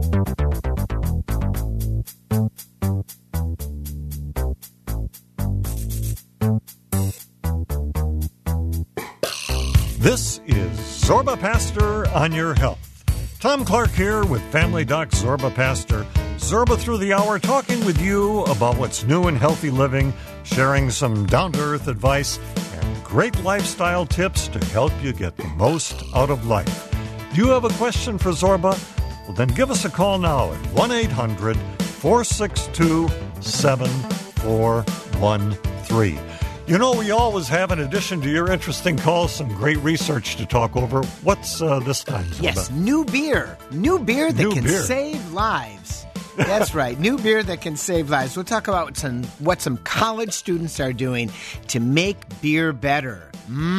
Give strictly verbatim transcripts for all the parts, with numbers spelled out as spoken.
This is Zorba Pastor on your health. Tom Clark here with Family Doc Zorba Pastor. Zorba through the hour, talking with you about what's new in healthy living, sharing some down-to-earth advice, and great lifestyle tips to help you get the most out of life. Do you have a question for Zorba? Well, then give us a call now at one eight hundred four six two seven four one three. You know, we always have, in addition to your interesting calls, some great research to talk over. What's uh, this time? Zorba? Yes, new beer. New beer that New can beer. save lives. That's right. New beer that can save lives. We'll talk about some, what some college students are doing to make beer better.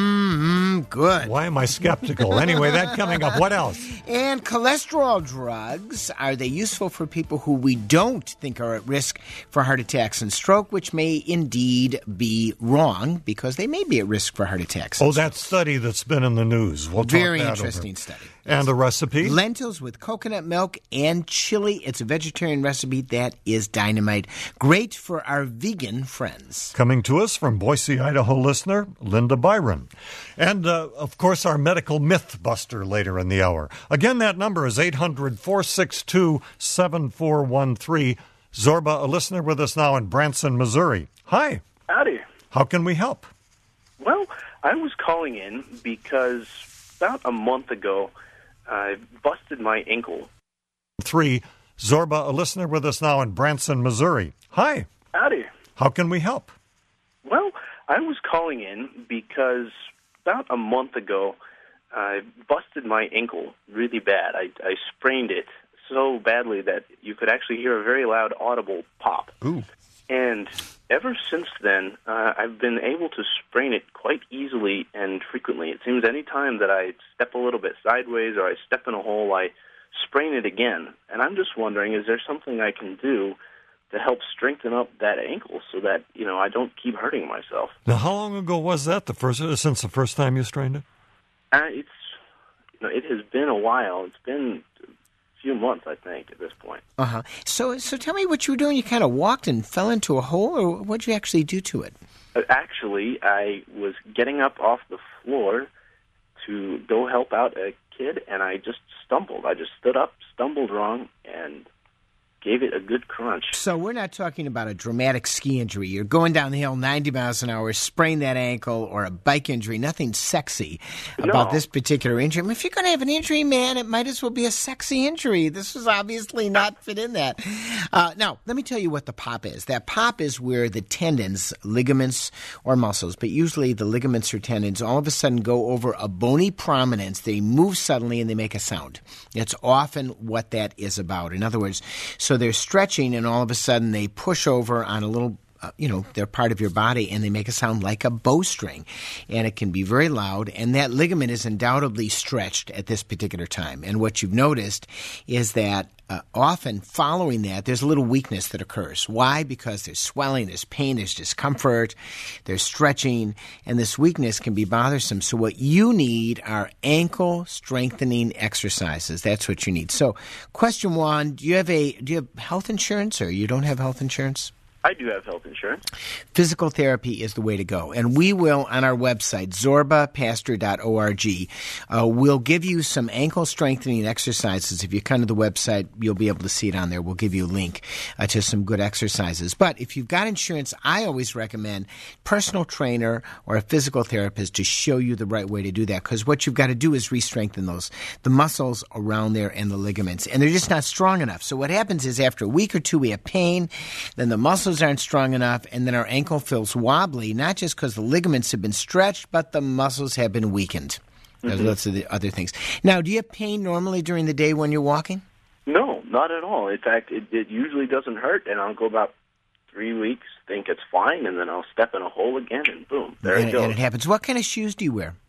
Mmm, good. Why am I skeptical? Anyway, that coming up. What else? And cholesterol drugs, are they useful for people who we don't think are at risk for heart attacks and stroke, which may indeed be wrong because they may be at risk for heart attacks. Oh, that study that's been in the news. We'll talk Very that interesting over. study. And a recipe? Lentils with coconut milk and chili. It's a vegetarian recipe that is dynamite. Great for our vegan friends. Coming to us from Boise, Idaho listener, Linda Byron. And, uh, of course, our medical myth buster later in the hour. Again, that number is eight hundred four six two seven four one three. Zorba, a listener with us now in Branson, Missouri. Hi. Howdy. How can we help? Well, I was calling in because about a month ago, I busted my ankle. Three. Zorba, a listener with us now in Branson, Missouri. Hi. Howdy. How can we help? Well, I was calling in because about a month ago, I busted my ankle really bad. I, I sprained it so badly that you could actually hear a very loud audible pop. Ooh. And ever since then, uh, I've been able to sprain it quite easily and frequently. It seems any time that I step a little bit sideways or I step in a hole, I sprain it again. And I'm just wondering, is there something I can do to help strengthen up that ankle so that, you know, I don't keep hurting myself? Now, how long ago was that, the first, since the first time you strained it? Uh, it's, you know, it has been a while. It's been a few months, I think, at this point. Uh-huh. So so tell me what you were doing. You kind of walked and fell into a hole, or what did you actually do to it? Uh, actually, I was getting up off the floor to go help out a kid, and I just stumbled. I just stood up, stumbled wrong, and gave it a good crunch. So we're not talking about a dramatic ski injury. You're going down the hill ninety miles an hour, sprain that ankle, or a bike injury. Nothing sexy about No. this particular injury. I mean, if you're going to have an injury, man, it might as well be a sexy injury. This was obviously not fit in that. Uh, now, let me tell you what the pop is. That pop is where the tendons, ligaments, or muscles, but usually the ligaments or tendons, all of a sudden go over a bony prominence. They move suddenly and they make a sound. That's often what that is about. In other words, so they're stretching, and all of a sudden they push over on a little, uh, you know, they're part of your body, and they make a sound like a bowstring. And it can be very loud, and that ligament is undoubtedly stretched at this particular time. And what you've noticed is that uh, often following that, there's a little weakness that occurs. Why? Because there's swelling, there's pain, there's discomfort, there's stretching, and this weakness can be bothersome. So what you need are ankle strengthening exercises. That's what you need. So question one, do you have a do you have health insurance, or you don't have health insurance? I do have health insurance. Physical therapy is the way to go. And we will, on our website, zorba pastor dot org, uh, we'll give you some ankle strengthening exercises. If you come to the website, you'll be able to see it on there. We'll give you a link uh, to some good exercises. But if you've got insurance, I always recommend personal trainer or a physical therapist to show you the right way to do that, because what you've got to do is re-strengthen those, the muscles around there and the ligaments. And they're just not strong enough. So what happens is after a week or two, we have pain, then the muscles aren't strong enough, and then our ankle feels wobbly, not just because the ligaments have been stretched, but the muscles have been weakened. There's Mm-hmm. lots of the other things. Now, do you have pain normally during the day when you're walking? No, not at all. In fact, it, it usually doesn't hurt, and I'll go about three weeks, think it's fine, and then I'll step in a hole again, and boom, there and, it goes. and it happens. What kind of shoes do you wear?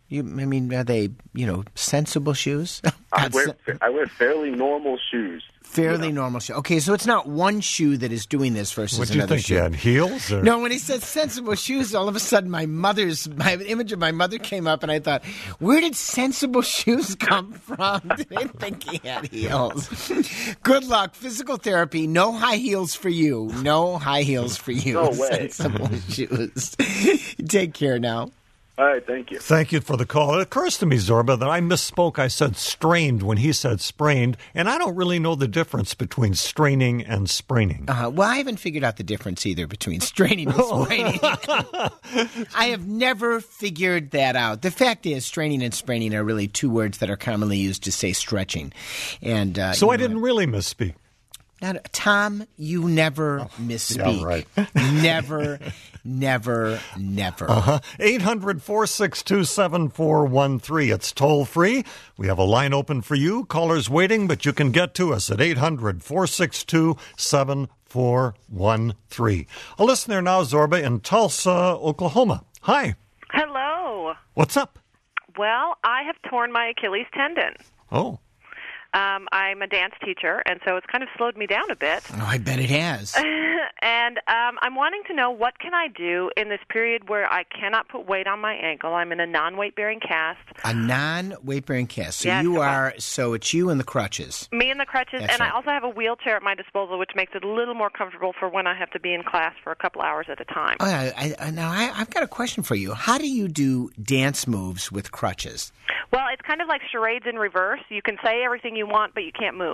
You, I mean, are they, you know, sensible shoes? I wear I wear fairly normal shoes. Fairly you know? normal shoe. Okay, so it's not one shoe that is doing this versus What do you another think? shoe. You had heels? Or? No, when he said sensible shoes, all of a sudden my mother's, my image of my mother came up, and I thought, where did sensible shoes come from? Didn't think he had heels. Good luck. Physical therapy. No high heels for you. No high heels for you. No way. Sensible shoes. Take care now. All right, thank you. Thank you for the call. It occurs to me, Zorba, that I misspoke. I said strained when he said sprained, and I don't really know the difference between straining and spraining. Uh, well, I haven't figured out the difference either between straining and spraining. I have never figured that out. The fact is, straining and spraining are really two words that are commonly used to say stretching. And uh, So I know, didn't really misspeak. Not, Tom, you never Oh, misspeak. yeah, right. Never, never, never. Uh-huh. eight hundred, four six two, seven four one three. It's toll free. We have a line open for you. Callers waiting, but you can get to us at eight hundred, four six two, seven four one three. A listener now, Zorba, in Tulsa, Oklahoma. Hi. Hello. What's up? Well, I have torn my Achilles tendon. Oh. Um, I'm a dance teacher, and so it's kind of slowed me down a bit. Oh, I bet it has. And um, I'm wanting to know, what can I do in this period where I cannot put weight on my ankle? I'm in a non-weight-bearing cast. A non-weight-bearing cast. So Yes, you come on. are, so it's you and the crutches. Me and the crutches, That's and right. I also have a wheelchair at my disposal, which makes it a little more comfortable for when I have to be in class for a couple hours at a time. Oh, I, I, now, I, I've got a question for you. How do you do dance moves with crutches? Well, it's kind of like charades in reverse. You can say everything you want, but you can't move.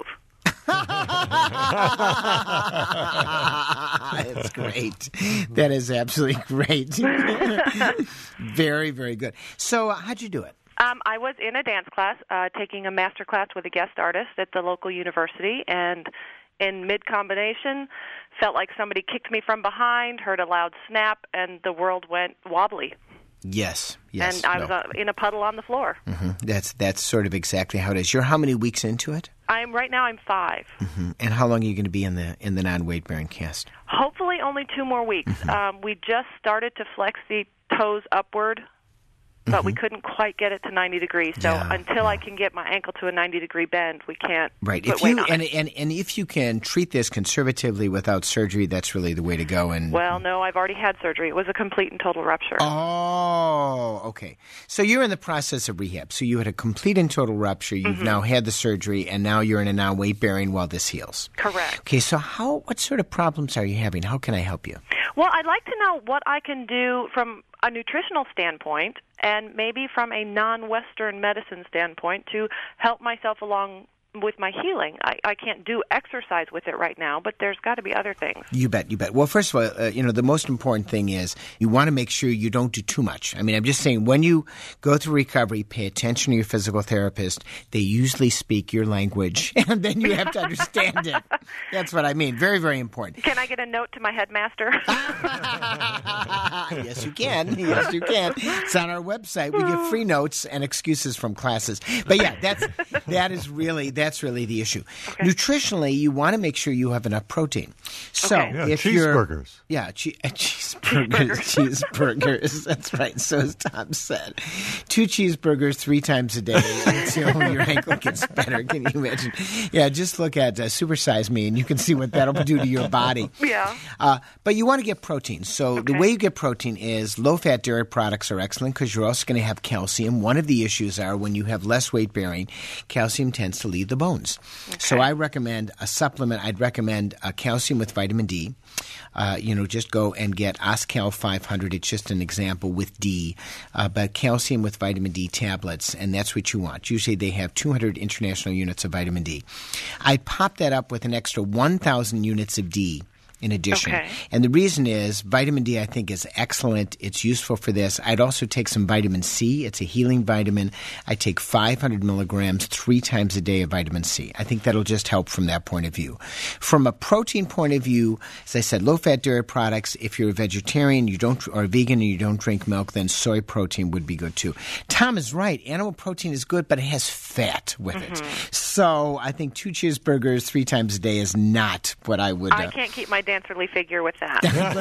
That's great. That is absolutely great. Very, very good. So, uh, how'd you do it? Um, I was in a dance class, uh, taking a master class with a guest artist at the local university, and in mid-combination, felt like somebody kicked me from behind, heard a loud snap, and the world went wobbly. Yes, yes. and I was no. uh, in a puddle on the floor. Mm-hmm. That's that's sort of exactly how it is. You're how many weeks into it? I'm right now. I'm five. Mm-hmm. And how long are you going to be in the in the non-weight bearing cast? Hopefully, only two more weeks. Mm-hmm. Um, we just started to flex the toes upward, but Mm-hmm. we couldn't quite get it to ninety degrees. So Yeah, until yeah. I can get my ankle to a ninety degree bend, we can't Right. put If weight you on and, it. and and if you can treat this conservatively without surgery, that's really the way to go. And Well, no, I've already had surgery. It was a complete and total rupture. Oh, okay. So you're in the process of rehab. So you had a complete and total rupture. You've Mm-hmm. now had the surgery, and now you're in a non-weight bearing while this heals. Correct. Okay. So how? What sort of problems are you having? How can I help you? Well, I'd like to know what I can do from a nutritional standpoint and maybe from a non-Western medicine standpoint to help myself along with my healing. I, I can't do exercise with it right now, but there's got to be other things. You bet, you bet. Well, first of all, uh, you know, the most important thing is you want to make sure you don't do too much. I mean, I'm just saying when you go through recovery, pay attention to your physical therapist. They usually speak your language, and then you have to understand it. That's what I mean. Very, very important. Can I get a note to my headmaster? Yes, you can. Yes, you can. It's on our website. We give free notes and excuses from classes. But yeah, that's that is really that's really the issue. Okay. Nutritionally, you want to make sure you have enough protein. So Okay. Yeah, if you're cheeseburgers. yeah, che- uh, cheeseburgers, cheeseburgers. That's right. So as Tom said, two cheeseburgers three times a day until your ankle gets better. Can you imagine? Yeah, just look at uh, Supersize Me, and you can see what that'll do to your body. Yeah. Uh, but you want to get protein. So the Okay. way you get protein is low-fat dairy products are excellent because you're also going to have calcium. One of the issues are when you have less weight bearing, calcium tends to leave the bones. So I recommend a supplement. I'd recommend uh, calcium with vitamin D. Uh, you know, just go and get Oscal five hundred. It's just an example with D. Uh, but calcium with vitamin D tablets, and that's what you want. Usually they have two hundred international units of vitamin D. I pop that up with an extra one thousand units of D in addition. Okay. And the reason is vitamin D, I think, is excellent. It's useful for this. I'd also take some vitamin C. It's a healing vitamin. I take five hundred milligrams three times a day of vitamin C. I think that'll just help from that point of view. From a protein point of view, as I said, low-fat dairy products. If you're a vegetarian, you don't, or a vegan, and you don't drink milk, then soy protein would be good too. Tom is right. Animal protein is good, but it has fat with Mm-hmm. it. So I think two cheeseburgers three times a day is not what I would. Uh, I can't keep my dancerly figure with that.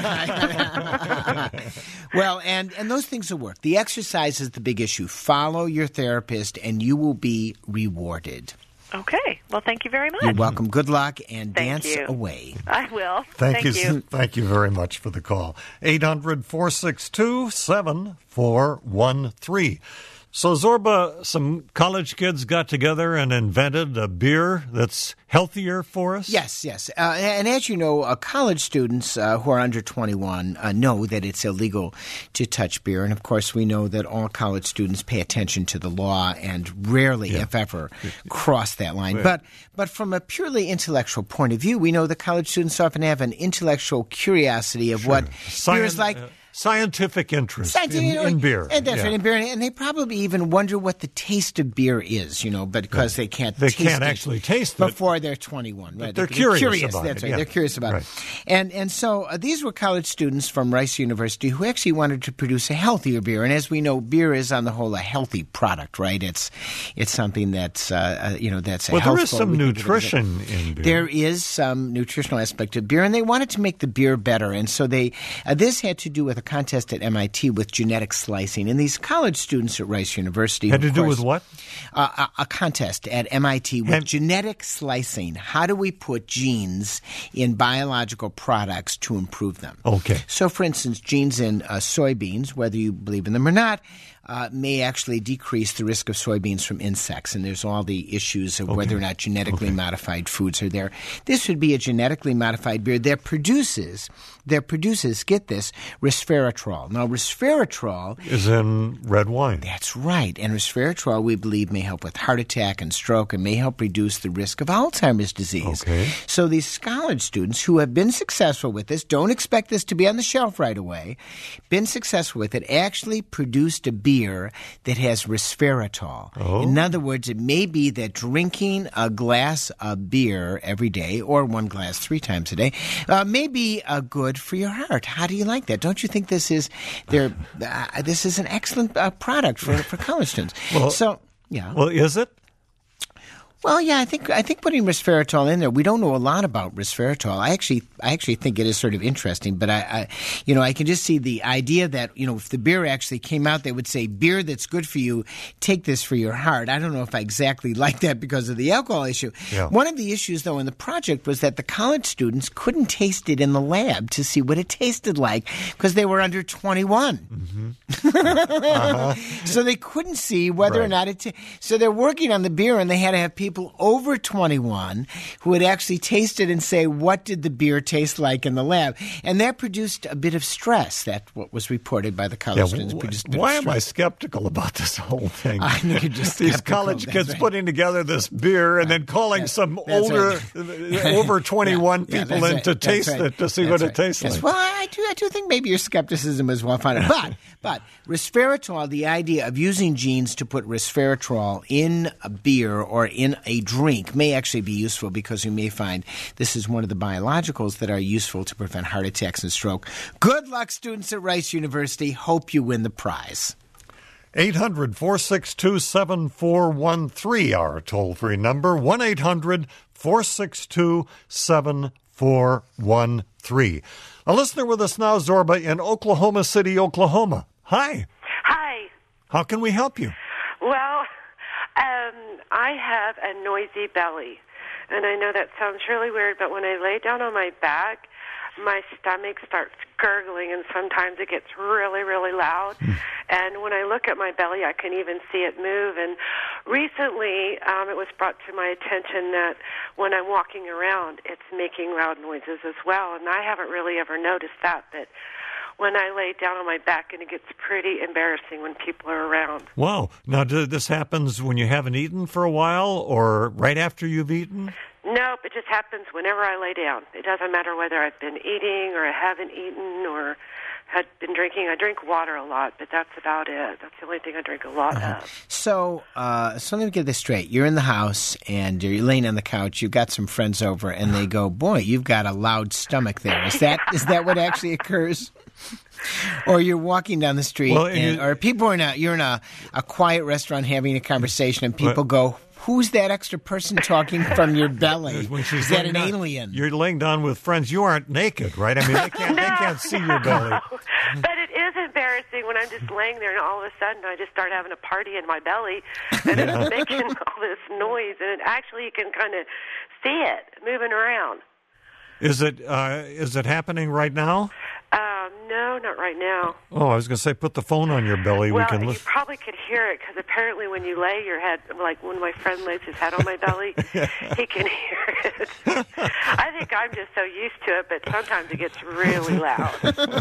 Well, and, and those things will work. The exercise is the big issue. Follow your therapist, and you will be rewarded. Okay. Well, thank you very much. You're welcome. Good luck, and Thank dance you. away. I will. Thank, Thank you. you. Thank you very much for the call. eight hundred, four six two, seven four one three. So, Zorba, some college kids got together and invented a beer that's healthier for us? Yes, yes. Uh, and as you know, uh, college students uh, who are under twenty-one uh, know that it's illegal to touch beer. And, of course, we know that all college students pay attention to the law and rarely, Yeah. if ever, cross that line. Yeah. But but from a purely intellectual point of view, we know that college students often have an intellectual curiosity of what Scien- beer is like. uh, scientific interest Scientific, in, you know, in beer. And that's Yeah. right, in beer. And they probably even wonder what the taste of beer is, you know, but because they can't They taste can't it actually taste it. before they're twenty-one. Right? they're curious about That's it, right. yeah. They're curious about Right. it. And and so uh, these were college students from Rice University who actually wanted to produce a healthier beer. And as we know, beer is on the whole a healthy product, right? It's it's something that's uh, uh, you know that's a Well, there is healthful- some we think of it as a- nutrition in beer. There is some nutritional aspect of beer, and they wanted to make the beer better. And so they uh, this had to do with a contest at M I T with genetic slicing. And these college students at Rice University Had to of do course, with what? Uh, a, a contest at M I T with Have- genetic slicing. How do we put genes in biological products to improve them? Okay. So, for instance, genes in uh, soybeans, whether you believe in them or not, uh, may actually decrease the risk of soybeans from insects. And there's all the issues of whether or not genetically modified foods are there. This would be a genetically modified beer that produces, that produces, get this, resveratrol. Now, resveratrol Is in red wine. that's right. And resveratrol, we believe, may help with heart attack and stroke and may help reduce the risk of Alzheimer's disease. Okay. So these college students who have been successful with this, don't expect this to be on the shelf right away, been successful with it, actually produced a beer that has resveratrol. Oh. In other words, it may be that drinking a glass of beer every day or one glass three times a day uh, may be uh, good for your heart. How do you like that? Don't you think this is their, uh, this is an excellent uh, product for, for college students? Well- so, yeah. Well, is it? Well, yeah, I think I think putting resveratrol in there. We don't know a lot about resveratrol. I actually I actually think it is sort of interesting, but I, I you know I can just see the idea that you know if the beer actually came out, they would say beer that's good for you. Take this for your heart. I don't know if I exactly like that because of the alcohol issue. Yeah. One of the issues though in the project was that the college students couldn't taste it in the lab to see what it tasted like because they were under twenty-one. uh-huh. So they couldn't see whether or Right. not it. T- so they're working on the beer, and they had to have people over twenty-one who would actually taste it and say, what did the beer taste like in the lab? And that produced a bit of stress. That's what was reported by the college Yeah, students. wh- produced a bit why of am I stress. skeptical about this whole thing? I think you're just These skeptical, college that's kids right. putting together this beer and then calling That's- some that's older, right. over twenty-one Yeah, yeah, people that's in right, to that's taste right, it to see that's what right. it tastes Yes, like. Well, I do, I do think maybe your skepticism is well founded. But, but resveratrol, the idea of using genes to put resveratrol in a beer or in a drink may actually be useful because you may find this is one of the biologicals that are useful to prevent heart attacks and stroke. Good luck, students at Rice University. Hope you win the prize. eight hundred, four six two, seven four one three, our toll-free number, one eight hundred, four six two, seven four one three. A listener with us now, Zorba, in Oklahoma City, Oklahoma. Hi. Hi. How can we help you? Well, um, I have a noisy belly. And I know that sounds really weird, but when I lay down on my back, my stomach starts gurgling, and sometimes it gets really, really loud. Mm. And when I look at my belly, I can even see it move. And recently, um, it was brought to my attention that when I'm walking around, it's making loud noises as well. And I haven't really ever noticed that, but when I lay down on my back, and it gets pretty embarrassing when people are around. Wow. Now, do, this happens when you haven't eaten for a while or right after you've eaten? Nope, it just happens whenever I lay down. It doesn't matter whether I've been eating or I haven't eaten or had been drinking. I drink water a lot, but that's about it. That's the only thing I drink a lot Uh-huh. of. So, uh, so let me get this straight. You're in the house and you're laying on the couch. You've got some friends over, and they go, "Boy, you've got a loud stomach there." Is that is that what actually occurs? Or you're walking down the street, Well, and, you- or people are in a you're in a, a quiet restaurant having a conversation, and people Well- go, who's that extra person talking from your belly? When she's Is that laying an down- alien? You're laying down with friends. You aren't naked, right? I mean, they can't, they can't see your belly. But it is embarrassing when I'm just laying there and all of a sudden I just start having a party in my belly and it's making all this noise, and it actually you can kind of see it moving around. Is it uh, is it happening right now? Um, no, not right now. Oh, I was going to say, put the phone on your belly. Well, we can you listen. probably could hear it because apparently when you lay your head, like when my friend lays his head on my belly, he can hear it. I think I'm just so used to it, but sometimes it gets really loud.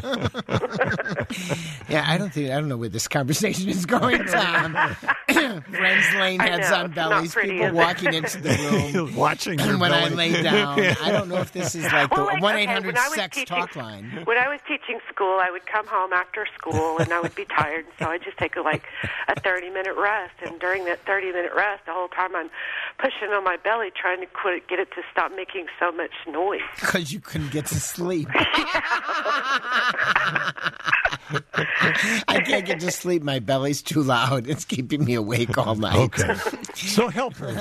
Yeah, I don't think I don't know where this conversation is going, Tom. Friends laying I heads know, on it's bellies, not pretty, people is it? walking into the room. Watching your when belly. I lay down. I don't know if this is like Well, the like, one okay, eight hundred when I was sex teaching- talk line. When I was teaching school, I would come home after school and I would be tired, so I'd just take a, like a thirty minute rest. And during that thirty minute rest, the whole time I'm pushing on my belly, trying to quit, get it to stop making so much noise. Because you couldn't get to sleep. I can't get to sleep. My belly's too loud. It's keeping me awake all night. Okay. So help her.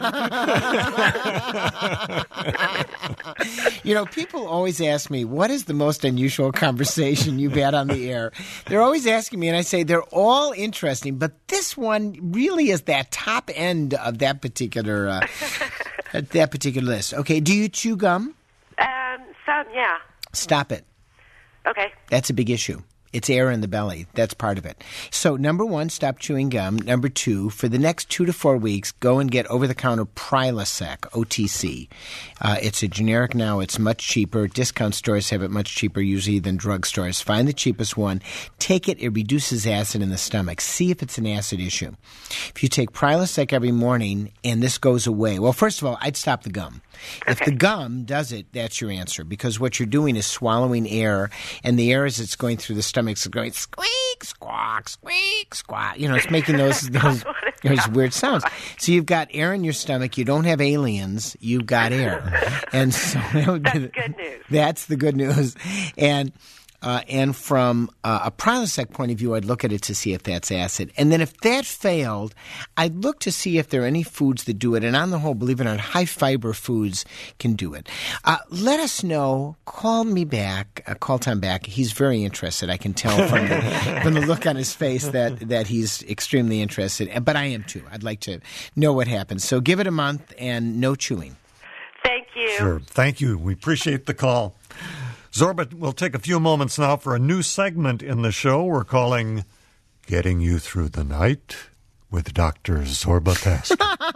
You know, people always ask me, what is the most unusual conversation you've had on the air? They're always asking me, and I say they're all interesting, but this one really is that top end of that particular uh, that particular list. Okay, do you chew gum? Um, some, yeah. Stop it. Okay. That's a big issue. It's air in the belly. That's part of it. So, number one, stop chewing gum. Number two, for the next two to four weeks, go and get over-the-counter Prilosec, O T C. Uh, it's a generic now. It's much cheaper. Discount stores have it much cheaper usually than drugstores. Find the cheapest one. Take it. It reduces acid in the stomach. See if it's an acid issue. If you take Prilosec every morning and this goes away, well, first of all, I'd stop the gum. If the gum does it, that's your answer, because what you're doing is swallowing air, and the air as it's going through the stomach is going squeak, squawk, squeak, squawk. You know, it's making those those, those weird sounds. So you've got air in your stomach. You don't have aliens. You've got air. And so that would be the, That's good news. That's the good news. And Uh, and from uh, a Prilosec point of view, I'd look at it to see if that's acid. And then if that failed, I'd look to see if there are any foods that do it. And on the whole, believe it or not, high-fiber foods can do it. Uh, let us know. Call me back. Uh, call Tom back. He's very interested. I can tell from the, from the look on his face that, that he's extremely interested. But I am too. I'd like to know what happens. So give it a month and no chewing. Thank you. Sure. Thank you. We appreciate the call. Zorba, we'll take a few moments now for a new segment in the show we're calling Getting You Through the Night with Doctor Zorba Pastor.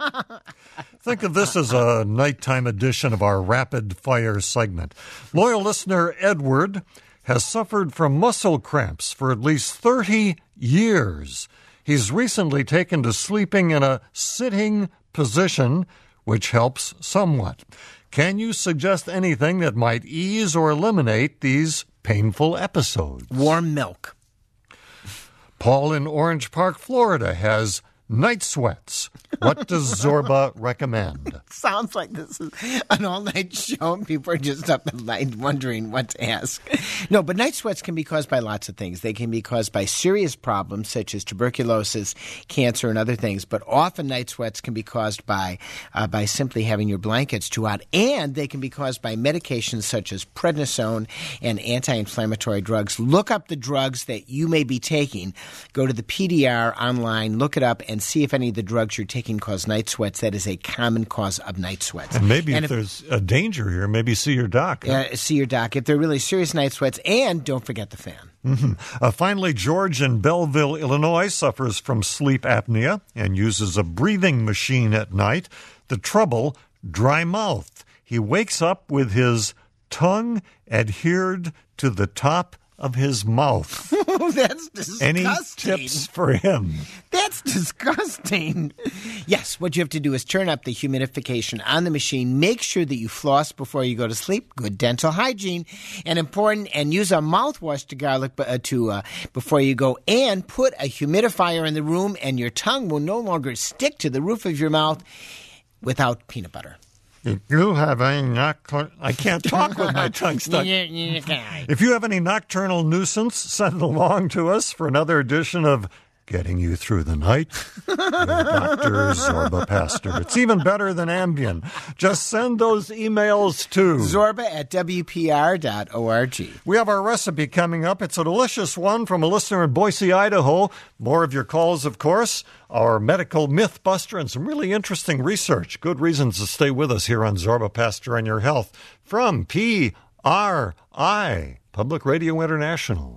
Think of this as a nighttime edition of our rapid fire segment. Loyal listener Edward has suffered from muscle cramps for at least thirty years. He's recently taken to sleeping in a sitting position, which helps somewhat. Can you suggest anything that might ease or eliminate these painful episodes? Warm milk. Paul in Orange Park, Florida, has night sweats. What does Zorba recommend? Sounds like this is an all-night show and people are just up at night wondering what to ask. No, but night sweats can be caused by lots of things. They can be caused by serious problems such as tuberculosis, cancer, and other things. But often night sweats can be caused by uh, by simply having your blankets too hot. And they can be caused by medications such as prednisone and anti-inflammatory drugs. Look up the drugs that you may be taking. Go to the P D R online, look it up, and see if any of the drugs you're taking cause night sweats. That is a common cause of night sweats. And maybe and if, if there's a danger here, maybe see your doc. Huh? Uh, see your doc if they're really serious night sweats, and don't forget the fan. Mm-hmm. Uh, finally, George in Belleville, Illinois, suffers from sleep apnea and uses a breathing machine at night. The trouble, dry mouth. He wakes up with his tongue adhered to the top of his mouth. That's disgusting. Any tips for him? That's disgusting. Yes, what you have to do is turn up the humidification on the machine. Make sure that you floss before you go to sleep. Good dental hygiene. And important, and use a mouthwash to garlic uh, to uh, before you go. And put a humidifier in the room, and your tongue will no longer stick to the roof of your mouth without peanut butter. If you have any nocturnal... I can't talk with my tongue stuck. If you have any nocturnal nuisance, send it along to us for another edition of getting you through the night. Your Doctor Zorba Pastor. It's even better than Ambien. Just send those emails to Zorba at W P R dot org. We have our recipe coming up. It's a delicious one from a listener in Boise, Idaho. More of your calls, of course. Our medical myth buster and some really interesting research. Good reasons to stay with us here on Zorba Pastor and Your Health from P R I, Public Radio International.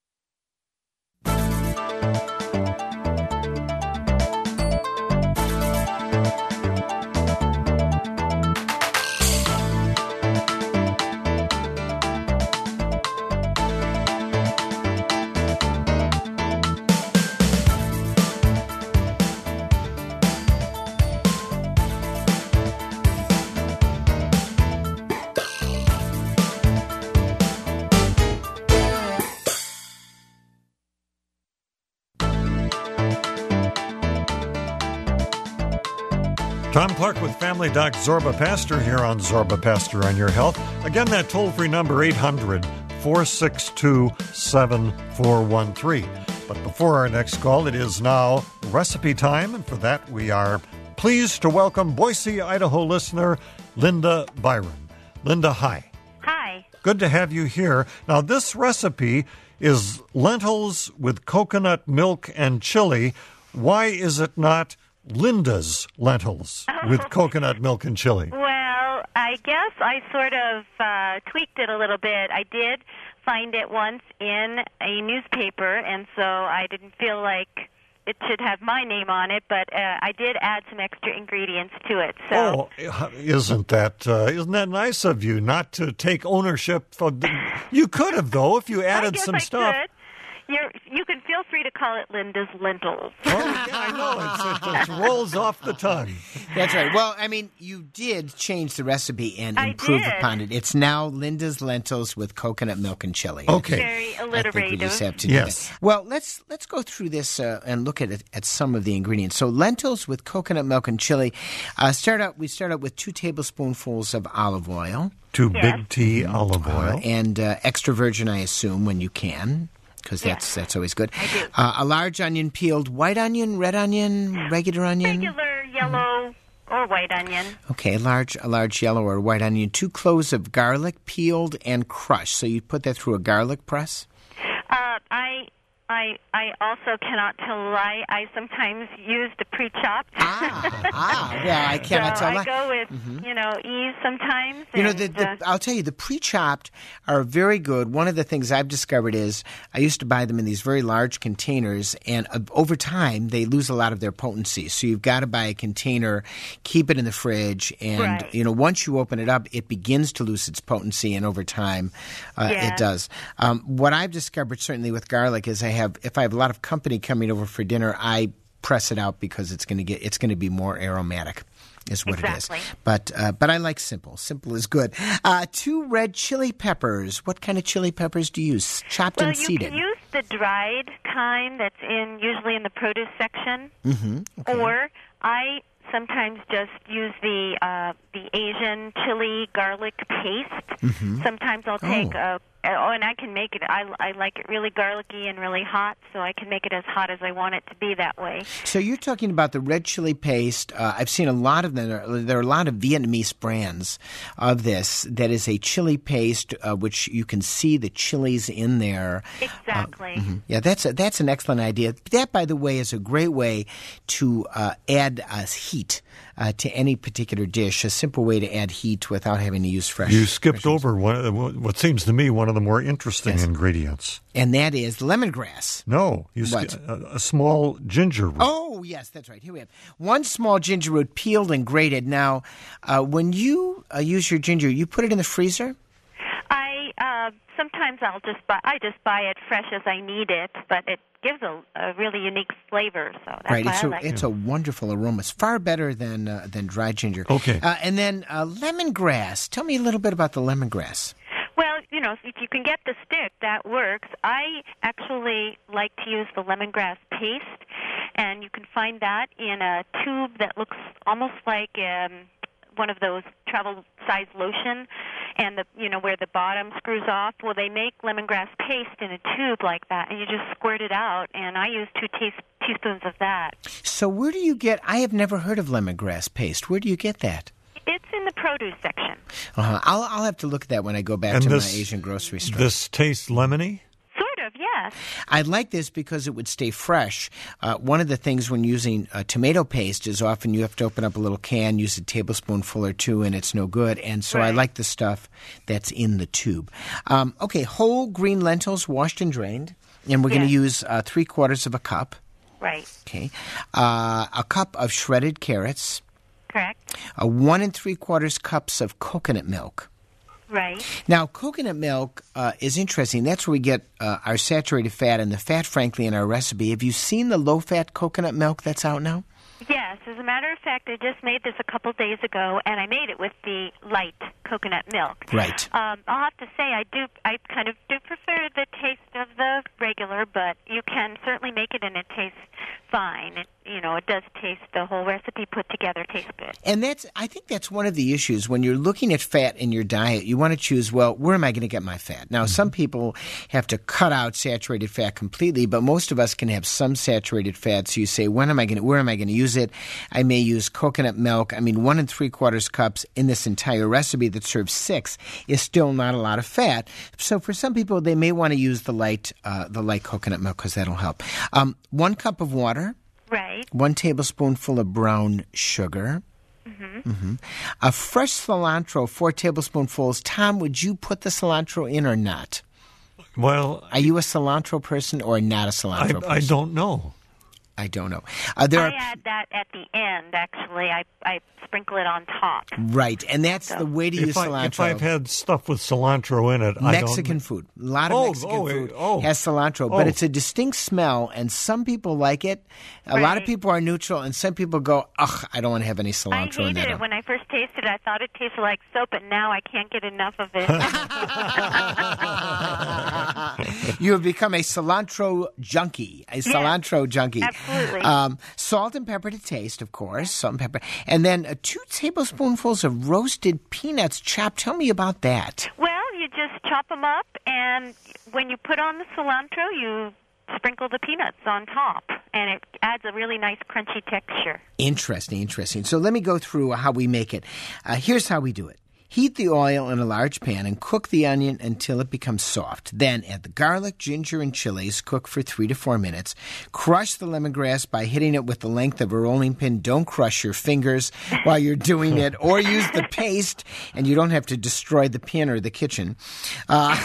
Tom Clark with Family Doc Zorba Pastor here on Zorba Pastor on Your Health. Again, that toll-free number, eight hundred, four six two, seven four one three. But before our next call, it is now recipe time, and for that we are pleased to welcome Boise, Idaho listener Linda Byron. Linda, hi. Hi. Good to have you here. Now, this recipe is lentils with coconut milk and chili. Why is it not Linda's lentils with coconut milk and chili? Well, I guess I sort of uh, tweaked it a little bit. I did find it once in a newspaper, and so I didn't feel like it should have my name on it, but uh, I did add some extra ingredients to it. So, oh, isn't that uh, isn't that nice of you not to take ownership? For the, you could have, though, if you added I guess some I stuff. Could. You're, you can feel free to call it Linda's Lentils. Oh, yeah, I know. It's, it just rolls off the tongue. That's right. Well, I mean, you did change the recipe and I improve did. upon it. It's now Linda's Lentils with coconut milk and chili. Okay. Very I think we alliterative. just have to do Yes. that. Well, let's let's go through this uh, and look at it, at some of the ingredients. So lentils with coconut milk and chili. Uh, start out. We start out with two tablespoonfuls of olive oil. Two Yes. big T olive oil. Uh, and uh, extra virgin, I assume, when you can, because that's Yes. that's always good. I do. Uh, a large onion peeled, white onion, red onion, regular onion. Regular yellow or white onion. Okay, large a large yellow or white onion. Two cloves of garlic, peeled and crushed. So you put that through a garlic press. Uh, I I I also cannot tell a lie. I sometimes use the pre-chopped. Ah, ah. Well, I cannot so tell. I a lie. go with you know ease sometimes. You know, and, the, the, uh, I'll tell you, the pre-chopped are very good. One of the things I've discovered is I used to buy them in these very large containers, and uh, over time they lose a lot of their potency. So you've got to buy a container, keep it in the fridge, and Right. you know, once you open it up, it begins to lose its potency, and over time, uh, Yeah. it does. Um, what I've discovered certainly with garlic is I have, if I have a lot of company coming over for dinner, I press it out because it's going to get, it's going to be more aromatic. Is what Exactly. it is. But uh, but I like simple. Simple is good. Uh, two red chili peppers. What kind of chili peppers do you use? Chopped well, and you seeded. can use the dried kind that's in usually in the produce section, mm-hmm. Okay. or I sometimes just use the uh, the Asian chili garlic paste. Mm-hmm. Sometimes I'll take Oh. a oh, and I can make it. I, I like it really garlicky and really hot, so I can make it as hot as I want it to be that way. So you're talking about the red chili paste. Uh, I've seen a lot of them. There are a lot of Vietnamese brands of this. That is a chili paste, uh, which you can see the chilies in there. Exactly. Uh, mhm. Yeah, that's a, that's an excellent idea. That, by the way, is a great way to uh, add uh, heat uh, to any particular dish. A simple way to add heat without having to use fresh. You skipped fresh over one, what seems to me one of the more interesting Yes. ingredients. and that is lemongrass. No, you What? sk- a, a small ginger root. Oh, yes, that's right. Here we have one small ginger root peeled and grated. Now, uh, when you uh, use your ginger, you put it in the freezer? I uh, sometimes I'll just buy. I just buy it fresh as I need it, but it gives a, a really unique flavor. So that's right, why it's I a like it's it. a wonderful aroma. It's far better than uh, than dried ginger. Okay. uh, and then uh, lemongrass. Tell me a little bit about the lemongrass. Well, you know, if you can get the stick, that works. I actually like to use the lemongrass paste, and you can find that in a tube that looks almost like um, one of those travel-size lotion. and the you know where the bottom screws off. Well, they make lemongrass paste in a tube like that, and you just squirt it out. And I use two te- teaspoons of that. So where do you get? I have never heard of lemongrass paste. Where do you get that? It's in the produce section. Uh-huh. I'll I'll have to look at that when I go back And to this- my Asian grocery store. This tastes lemony? Sort of, yes. I like this because it would stay fresh. Uh, one of the things when using uh, tomato paste is often you have to open up a little can, use a tablespoonful or two, and it's no good. And so I Right. like the stuff that's in the tube. Um, okay, whole green lentils washed and drained. And we're going to Yeah. use uh, three quarters of a cup. Right. Okay. Uh, a cup of shredded carrots. Correct. Uh, one and three quarters cups of coconut milk. Right. Now, coconut milk uh, is interesting. That's where we get uh, our saturated fat and the fat, frankly, in our recipe. Have you seen the low-fat coconut milk that's out now? Yes, as a matter of fact, I just made this a couple days ago, and I made it with the light coconut milk. Right. Um, I'll have to say I do. I kind of do prefer the taste of the regular, but you can certainly make it, and it tastes fine. It, you know, it does taste. The whole recipe put together tastes good. And that's, I think that's one of the issues. When you're looking at fat in your diet, you want to choose, well, where am I going to get my fat? Now, some people have to cut out saturated fat completely, but most of us can have some saturated fat. So you say, when am I going to, where am I going to use it? I may use coconut milk. I mean, one and three quarters cups in this entire recipe that serves six is still not a lot of fat. So for some people, they may want to use the light, uh, the light coconut milk because that'll help. Um, one cup of water. Right. One tablespoonful of brown sugar. Mm-hmm. Mm-hmm. A fresh cilantro, four tablespoonfuls. Tom, would you put the cilantro in or not? Well, Are you a cilantro person or not a I, cilantro person? I don't know. I don't know. Uh, there I are add that at the end. Actually, I I sprinkle it on top. right, and that's the way to use If, I, cilantro. if I've had stuff with cilantro in it, I Mexican don't. food. A lot of Oh, Mexican oh, food oh. has cilantro, but Oh. it's a distinct smell, and some people like it. A lot of Right. people are neutral, and some people go, ugh, I don't want to have any I cilantro in hated that. it when I first tasted it. I thought it tasted like soap, but now I can't get enough of it. You have become a cilantro junkie, a cilantro junkie. absolutely. Um, salt and pepper to taste, of course, salt and pepper. And then uh, two tablespoonfuls of roasted peanuts chopped. Tell me about that. Well, you just chop them up, and when you put on the cilantro, you sprinkle the peanuts on top, and it adds a really nice crunchy texture. Interesting, interesting. So let me go through how we make it. Uh, here's how we do it. Heat the oil in a large pan and cook the onion until it becomes soft. Then add the garlic, ginger, and chilies. Cook for three to four minutes. Crush the lemongrass by hitting it with the length of a rolling pin. Don't crush your fingers while you're doing it, or use the paste, and you don't have to destroy the pan or the kitchen. Uh,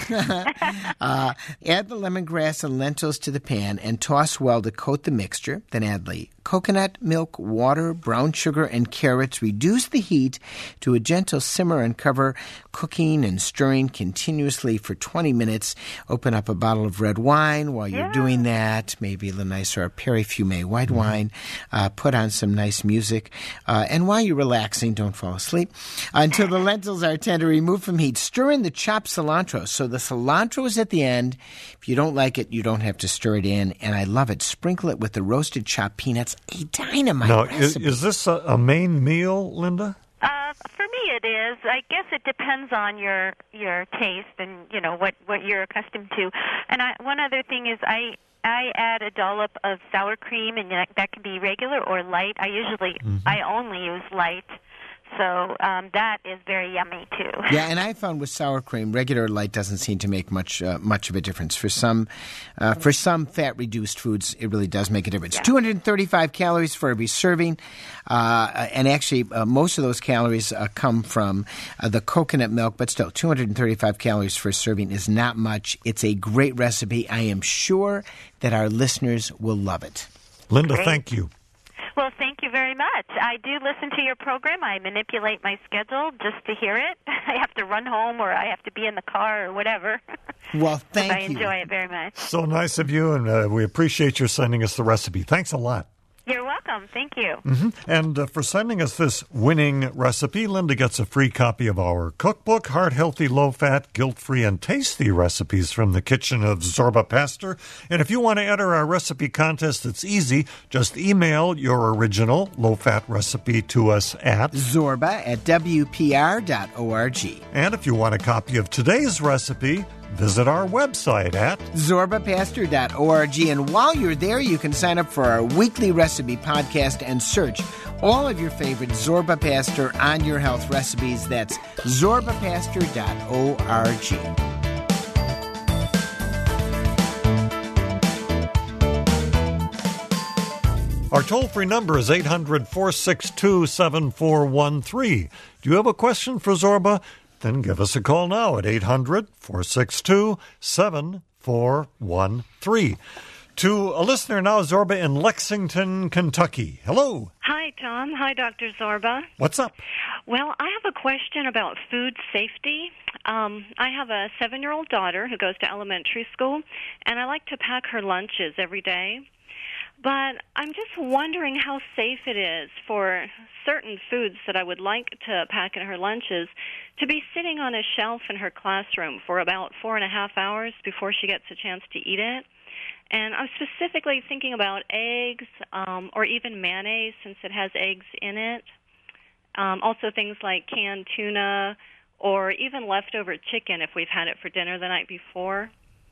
uh, add the lemongrass and lentils to the pan and toss well to coat the mixture. Then add the coconut milk, water, brown sugar, and carrots. Reduce the heat to a gentle simmer and cover cooking and stirring continuously for twenty minutes. Open up a bottle of red wine while you're Yeah. doing that, maybe a little nicer Perry Fumé white wine. Uh, put on some nice music. Uh, and while you're relaxing, don't fall asleep. Until the lentils are tender, remove from heat. Stir in the chopped cilantro. So the cilantro is at the end. If you don't like it, you don't have to stir it in. And I love it. Sprinkle it with the roasted chopped peanuts. A dynamite Now, is, recipe. is this a, a main meal, Linda? Uh, for me, it is. I guess it depends on your your taste and you know what what you're accustomed to. And I, one other thing is I. I add a dollop of sour cream, and that, that can be regular or light. I usually, I only use light, so um, that is very yummy too. Yeah, and I found with sour cream, regular light doesn't seem to make much uh, much of a difference. For some uh, for some fat reduced foods, it really does make a difference. Yeah. two hundred thirty-five calories for every serving, uh, and actually uh, most of those calories uh, come from uh, the coconut milk. But still, two hundred thirty-five calories for a serving is not much. It's a great recipe. I am sure that our listeners will love it. Linda, Great. thank you. Well, thank you very much. I do listen to your program. I manipulate my schedule just to hear it. I have to run home or I have to be in the car or whatever. Well, thank I you. enjoy it very much. So nice of you, and uh, we appreciate your sending us the recipe. Thanks a lot. You're welcome. awesome. Thank you. Mm-hmm. And uh, for sending us this winning recipe, Linda gets a free copy of our cookbook, Heart Healthy, Low Fat, Guilt-Free, and Tasty Recipes from the Kitchen of Zorba Pastor. And if you want to enter our recipe contest, it's easy. Just email your original low-fat recipe to us at Zorba at W P R dot org. And if you want a copy of today's recipe, visit our website at Zorba Pastor dot org. And while you're there, you can sign up for our weekly recipe podcast and search all of your favorite Zorba Pastor on your health recipes. That's Zorba Pastor dot org. Our toll-free number is eight hundred, four six two, seven four one three. Do you have a question for Zorba? Then give us a call now at eight hundred, four six two, seven four one three. To a listener now, Zorba in Lexington, Kentucky. Hello. Hi, Tom. Hi, Doctor Zorba. What's up? Well, I have a question about food safety. Um, I have a seven-year-old daughter who goes to elementary school, and I like to pack her lunches every day. But I'm just wondering how safe it is for certain foods that I would like to pack in her lunches to be sitting on a shelf in her classroom for about four and a half hours before she gets a chance to eat it. And I'm specifically thinking about eggs um, or even mayonnaise since it has eggs in it. Um, also things like canned tuna or even leftover chicken if we've had it for dinner the night before.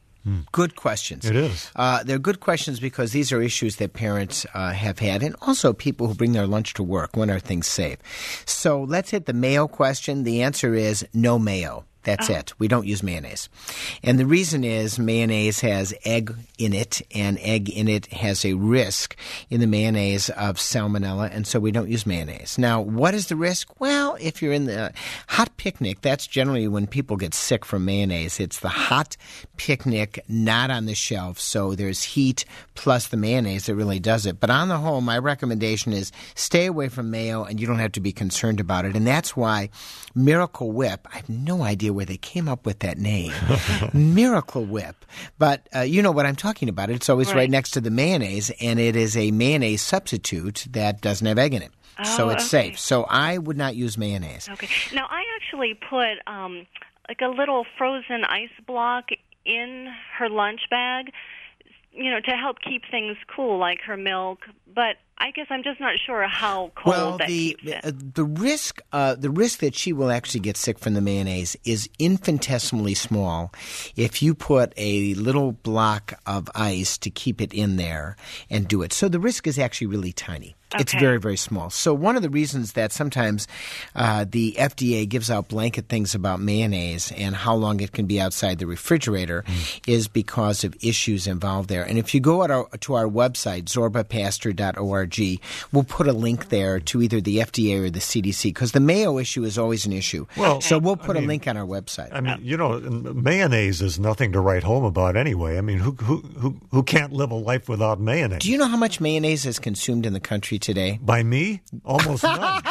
Good questions. It is. Uh, they're good questions because these are issues that parents uh, have had, and also people who bring their lunch to work. When are things safe? So let's hit the mayo question. The answer is no mayo. That's oh. it. We don't use mayonnaise. And the reason is mayonnaise has egg in it, and egg in it has a risk in the mayonnaise of salmonella, and so we don't use mayonnaise. Now, what is the risk? Well, if you're in the hot picnic, that's generally when people get sick from mayonnaise. It's the hot picnic, not on the shelf, so there's heat plus the mayonnaise that really does it. But on the whole, my recommendation is stay away from mayo, and you don't have to be concerned about it. And that's why Miracle Whip, I have no idea where they came up with that name, Miracle Whip. But uh, you know what I'm talking about. It's always right. right next to the mayonnaise, and it is a mayonnaise substitute that doesn't have egg in it. Oh, so it's okay. safe. So I would not use mayonnaise. Okay. Now, I actually put um, like a little frozen ice block in her lunch bag, you know, to help keep things cool, like her milk. But I guess I'm just not sure how cold well, that the, keeps it. Uh, the risk, uh, the risk that she will actually get sick from the mayonnaise is infinitesimally small if you put a little block of ice to keep it in there and do it. So the risk is actually really tiny. Okay. It's very, very small. So one of the reasons that sometimes uh, the F D A gives out blanket things about mayonnaise and how long it can be outside the refrigerator mm. is because of issues involved there. And if you go at our, to our website, Zorba Pastor dot org, we'll put a link there to either the F D A or the C D C because the mayo issue is always an issue. Well, so we'll put I mean, a link on our website. I mean, you know, mayonnaise is nothing to write home about anyway. I mean, who who who, who can't live a life without mayonnaise? Do you know how much mayonnaise is consumed in the country today? By me? Almost none. But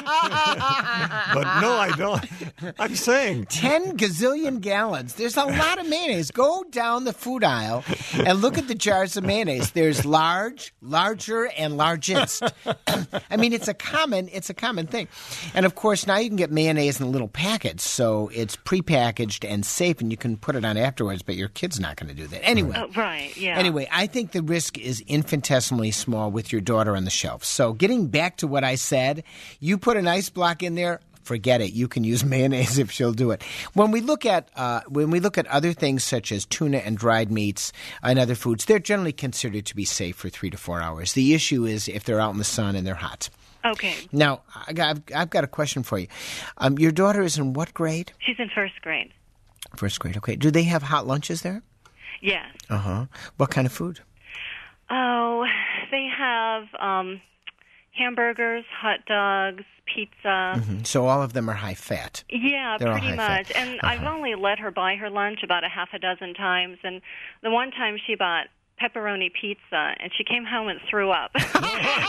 no, I don't. I'm saying. ten gazillion gallons. There's a lot of mayonnaise. Go down the food aisle and look at the jars of mayonnaise. There's large, larger, and largest. I mean, it's a common, it's a common thing. And of course, now you can get mayonnaise in little packets, so it's prepackaged and safe, and you can put it on afterwards, but your kid's not going to do that. Anyway. Oh, right, yeah. Anyway, I think the risk is infinitesimally small with your daughter on the shelf. So getting back to what I said, you put an ice block in there, forget it. You can use mayonnaise if she'll do it. When we look at uh, when we look at other things such as tuna and dried meats and other foods, they're generally considered to be safe for three to four hours. The issue is if they're out in the sun and they're hot. Okay. Now, I got, I've, I've got a question for you. Um, your daughter is in what grade? She's in first grade. First grade, okay. Do they have hot lunches there? Yes. Uh-huh. What kind of food? Oh, they have um, hamburgers, hot dogs, pizza. Mm-hmm. So all of them are high fat. Yeah, They're pretty all high much. fat. And uh-huh. I've only let her buy her lunch about a half a dozen times. And the one time she bought pepperoni pizza, and she came home and threw up. She said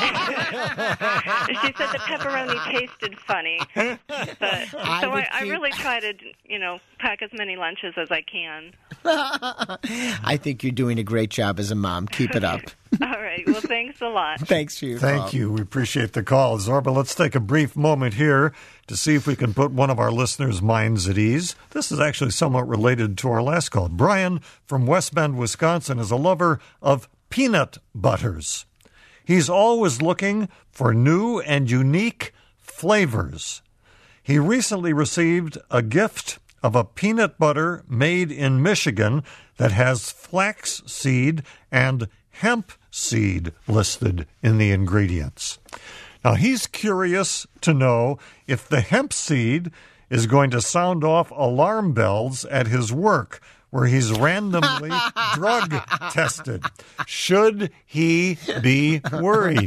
the pepperoni tasted funny. But, I so I, keep... I really try to, you know, pack as many lunches as I can. I think you're doing a great job as a mom. Keep it up. All right. Well, thanks a lot. Thanks for your Thank call. you. We appreciate the call. Zorba, let's take a brief moment here to see if we can put one of our listeners' minds at ease. This is actually somewhat related to our last call. Brian from West Bend, Wisconsin, is a lover of peanut butters. He's always looking for new and unique flavors. He recently received a gift of a peanut butter made in Michigan that has flax seed and hemp seed listed in the ingredients. Now, he's curious to know if the hemp seed is going to sound off alarm bells at his work, where he's randomly drug tested. Should he be worried?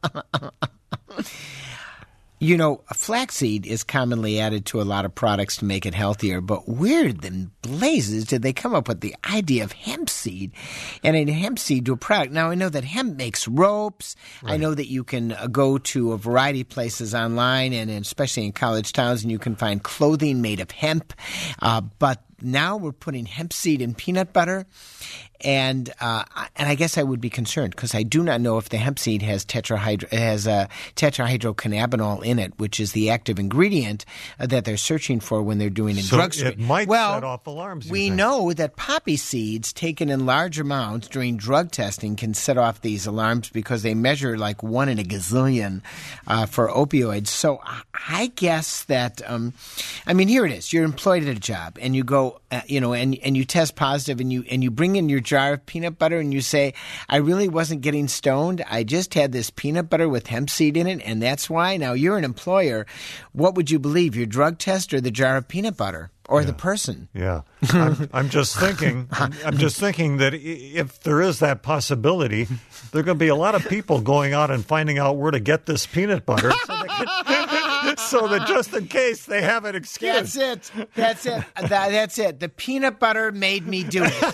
You know, flaxseed is commonly added to a lot of products to make it healthier, but where in blazes did they come up with the idea of hemp seed and a hemp seed to a product? Now, I know that hemp makes ropes. Right. I know that you can uh, go to a variety of places online, and, and especially in college towns, and you can find clothing made of hemp. Uh, but now we're putting hemp seed in peanut butter. And uh, and I guess I would be concerned because I do not know if the hemp seed has tetrahydro has a tetrahydrocannabinol in it, which is the active ingredient uh, that they're searching for when they're doing a so drug screen. It might well, set off alarms. We think. know that poppy seeds taken in large amounts during drug testing can set off these alarms because they measure like one in a gazillion uh, for opioids. So I guess that um, I mean here it is. You're employed at a job and you go uh, you know and and you test positive and you and you bring in your jar of peanut butter and you say, I really wasn't getting stoned. I just had this peanut butter with hemp seed in it, and that's why. Now, you're an employer. What would you believe, your drug test or the jar of peanut butter? Or yeah. the person? Yeah. I'm, I'm just thinking, I'm, I'm just thinking that if there is that possibility, there are going to be a lot of people going out and finding out where to get this peanut butter so, they can, so that just in case they have an excuse. That's it. That's it. That, that's it. The peanut butter made me do it.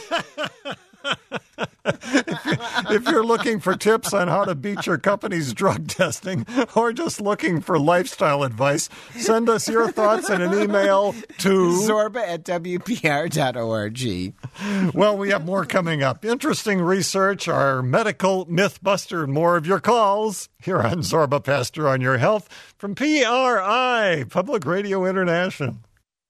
if, you, if you're looking for tips on how to beat your company's drug testing or just looking for lifestyle advice, send us your thoughts in an email to Zorba at W P R dot org. Well, we have more coming up. Interesting research, our medical mythbuster, and more of your calls here on Zorba Pastor on Your Health from P R I, Public Radio International.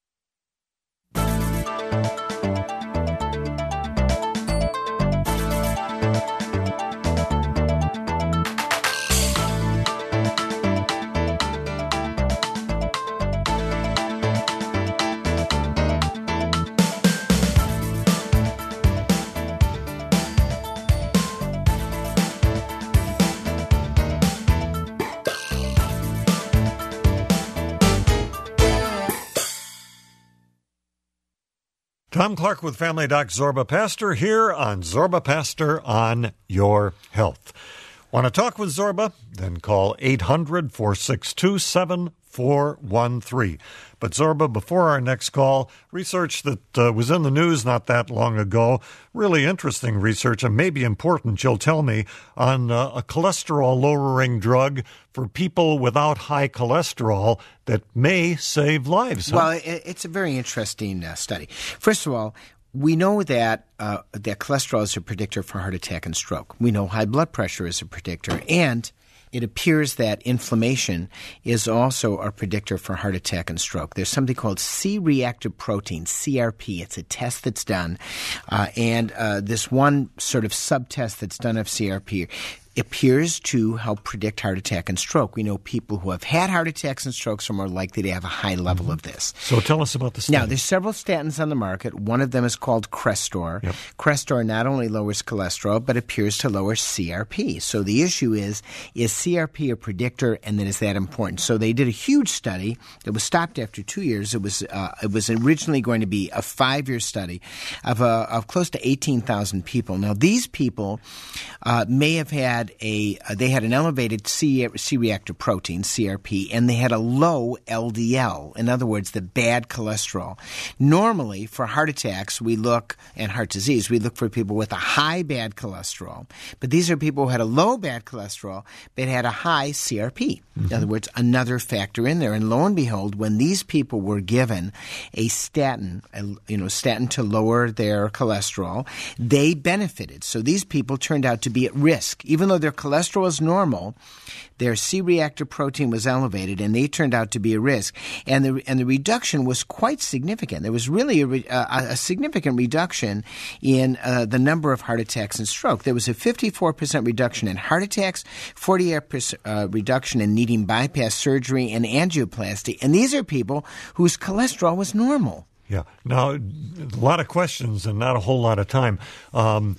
Tom Clark with Family Doc Zorba Pastor here on Zorba Pastor on Your Health. Want to talk with Zorba? Then call eight hundred, four six two, seven four one three. But Zorba, before our next call, research that uh, was in the news not that long ago, really interesting research and maybe important, you'll tell me, on uh, a cholesterol-lowering drug for people without high cholesterol that may save lives. Huh? Well, it, it's a very interesting uh, study. First of all, we know that uh, that cholesterol is a predictor for heart attack and stroke. We know high blood pressure is a predictor, and it appears that inflammation is also a predictor for heart attack and stroke. There's something called C-reactive protein, C R P. It's a test that's done, uh, and uh, this one sort of sub-test that's done of C R P appears to help predict heart attack and stroke. We know people who have had heart attacks and strokes are more likely to have a high level mm-hmm. of this. So tell us about the study. Now, there's several statins on the market. One of them is called Crestor. Yep. Crestor not only lowers cholesterol, but appears to lower C R P. So the issue is, is C R P a predictor, and then is that important? So they did a huge study that was stopped after two years. It was uh, it was originally going to be a five-year study of, uh, of close to eighteen thousand people. Now, these people uh, may have had had a uh, they had an elevated C, C-reactive protein, C R P, and they had a low L D L. In other words, the bad cholesterol. Normally, for heart attacks, we look and heart disease, we look for people with a high bad cholesterol. But these are people who had a low bad cholesterol but had a high C R P. Mm-hmm. In other words, another factor in there. And lo and behold, when these people were given a statin, a, you know, statin to lower their cholesterol, they benefited. So these people turned out to be at risk. Even though their cholesterol was normal, their C-reactive protein was elevated, and they turned out to be a risk. And the and the reduction was quite significant. There was really a, a, a significant reduction in uh, the number of heart attacks and stroke. There was a fifty-four percent reduction in heart attacks, forty-eight percent uh, reduction in needing bypass surgery and angioplasty. And these are people whose cholesterol was normal. Yeah. Now, a lot of questions and not a whole lot of time. Um,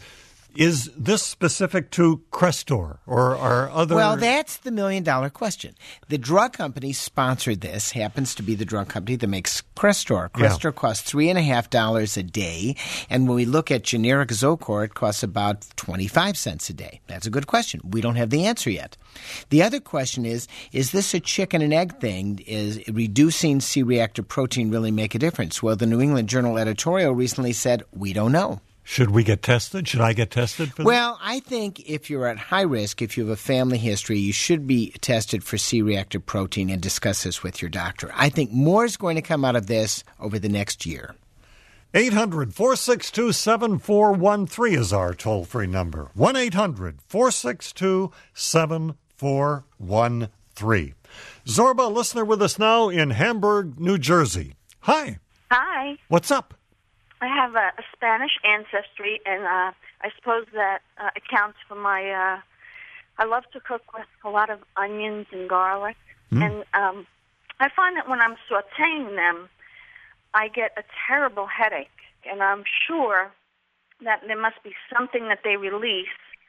is this specific to Crestor, or are other... Well, that's the million-dollar question. The drug company sponsored this, happens to be the drug company that makes Crestor. Crestor yeah. costs three and a half dollars a day, and when we look at generic Zocor, it costs about twenty-five cents a day. That's a good question. We don't have the answer yet. The other question is, is this a chicken and egg thing? Is reducing C-reactive protein really make a difference? Well, the New England Journal editorial recently said, we don't know. Should we get tested? Should I get tested for well, this? Well, I think if you're at high risk, if you have a family history, you should be tested for C-reactive protein and discuss this with your doctor. I think more is going to come out of this over the next year. eight hundred, four six two, seven four one three is our toll-free number. one eight hundred, four six two, seven four one three. Zorba, listener with us now in Hamburg, New Jersey. Hi. Hi. What's up? I have a, a Spanish ancestry, and uh, I suppose that uh, accounts for my... Uh, I love to cook with a lot of onions and garlic, mm. and um, I find that when I'm sautéing them, I get a terrible headache, and I'm sure that there must be something that they release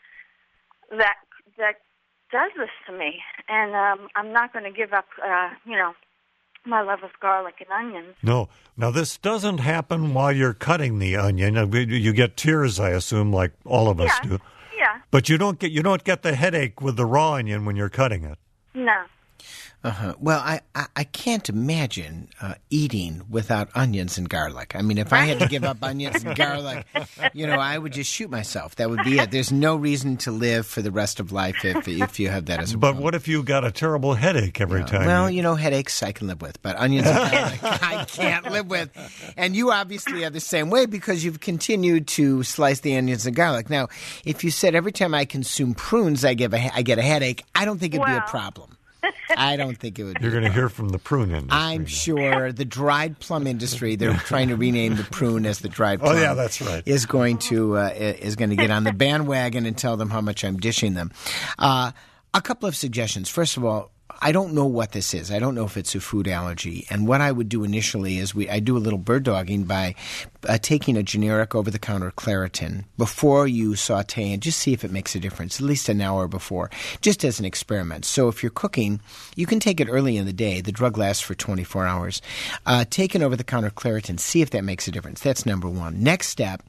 that that does this to me, and um, I'm not going to give up, uh, you know, my love of garlic and onions. No. Now, this doesn't happen while you're cutting the onion. You get tears, I assume, like all of us yeah. do. Yeah. But you don't get you don't get the headache with the raw onion when you're cutting it. No. Uh-huh. Well, I, I, I can't imagine uh, eating without onions and garlic. I mean, if I had to give up onions and garlic, you know, I would just shoot myself. That would be it. There's no reason to live for the rest of life if if you have that as a But problem. what if you got a terrible headache every yeah. time? Well, you... you know, headaches I can live with, but onions and garlic I can't live with. And you obviously are the same way because you've continued to slice the onions and garlic. Now, if you said every time I consume prunes I, give a, I get a headache, I don't think it'd well. be a problem. I don't think it would You're be. going to hear from the prune industry. I'm sure the dried plum industry, they're trying to rename the prune as the dried plum. Oh, yeah, that's right. Is going to uh, is going to get on the bandwagon and tell them how much I'm dishing them. Uh, a couple of suggestions. First of all, I don't know what this is. I don't know if it's a food allergy. And what I would do initially is we I do a little bird dogging by uh, taking a generic over-the-counter Claritin before you saute and just see if it makes a difference, at least an hour before, just as an experiment. So if you're cooking, you can take it early in the day. The drug lasts for twenty-four hours. Uh, take an over-the-counter Claritin. See if that makes a difference. That's number one. Next step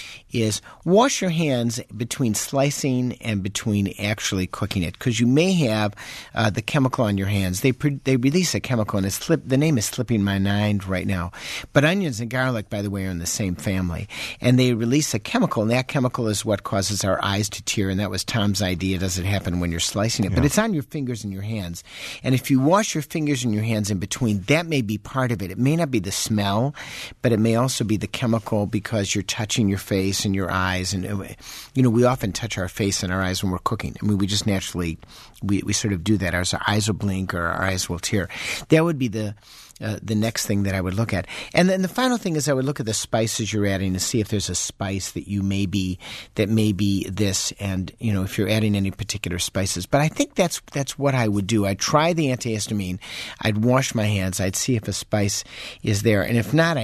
is wash your hands between slicing and between actually cooking it, because you may have uh, the chemical on your hands. They pre- they release a chemical, and it's slip- the name is slipping my mind right now. But onions and garlic, by the way, are in the same family, and they release a chemical, and that chemical is what causes our eyes to tear, and that was Tom's idea. Does it happen when you're slicing it? Yeah. But it's on your fingers and your hands, and if you wash your fingers and your hands in between, that may be part of it. It may not be the smell, but it may also be the chemical because you're touching your face and your eyes, and you know we often touch our face and our eyes when we're cooking. I mean, we just naturally we, we sort of do that. Our eyes will blink or our eyes will tear. That would be the uh, the next thing that I would look at. And then the final thing is I would look at the spices you're adding to see if there's a spice that you may be that may be this, and you know if you're adding any particular spices. But I think that's that's what I would do. I'd try the antihistamine. I'd wash my hands. I'd see if a spice is there, and if not, I'd